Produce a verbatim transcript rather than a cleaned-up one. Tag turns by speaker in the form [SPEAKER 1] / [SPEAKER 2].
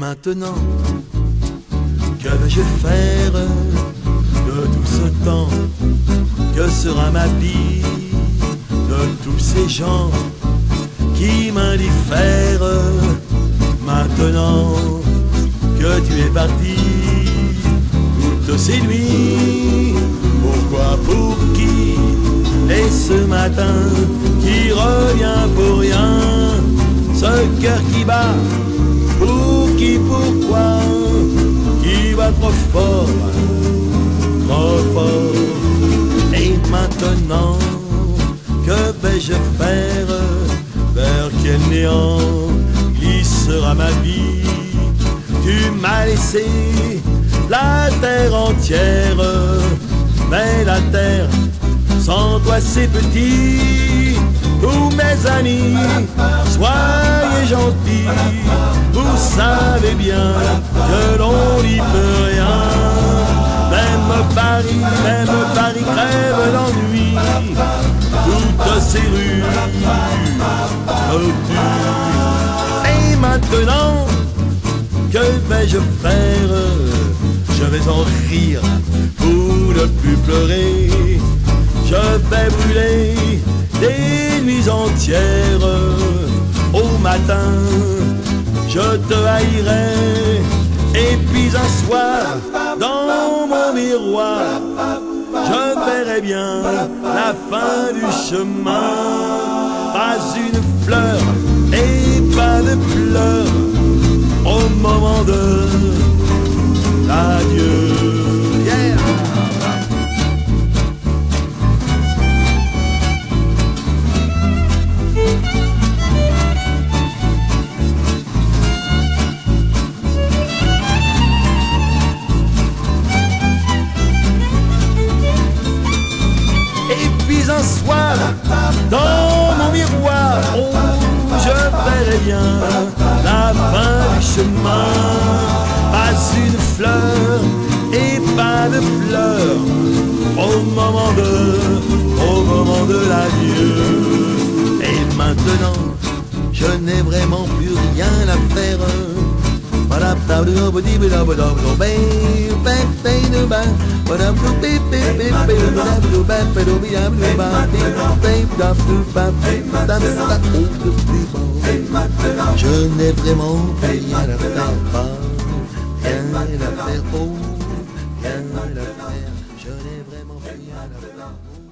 [SPEAKER 1] maintenant, que vais-je faire de tout ce temps? Que sera ma vie de tous ces gens qui m'indiffèrent? Maintenant que tu es parti, toutes ces nuits, pourquoi, pour qui? Et ce matin qui revient pour rien, ce cœur qui bat, pour qui, pourquoi, qui bat trop fort, trop fort. Et maintenant, que vais-je faire? Vers quel néant glissera ma vie? Tu m'as laissé la terre entière, mais la terre sans toi c'est petit. Tous mes amis, soyez gentils, vous savez bien que l'on n'y peut rien. Même Paris, même Paris crève d'ennui, toutes ces rues me tuent. Et maintenant, que vais-je faire? Je vais en rire pour ne plus pleurer. Je vais brûler des nuits entières. Au matin, je te haïrai. Et puis un soir, dans mon miroir, je verrai bien la fin du chemin. Pas une fleur et pas de pleurs au moment de l'adieu. Yeah. Et puis un soir, dans mon miroir, oh, je verrai bien la fin du chemin. Pas une fleur et pas de pleurs au moment de, au moment de l'adieu. Et maintenant, je n'ai vraiment plus rien à faire. Je n'ai vraiment plus rien à faire, rien à faire, oh, rien à faire. Je n'ai vraiment plus rien à faire.